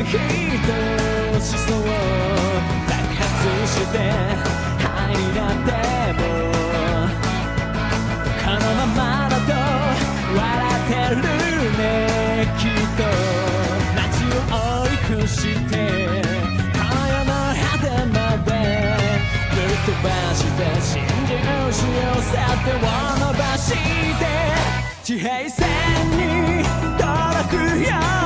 ひとしそう爆発して灰になってもこのままだと笑ってるねきっと街を追い越して今夜の果てまでぶっ飛ばして信じ失うさ手を伸ばして地平線に届くよ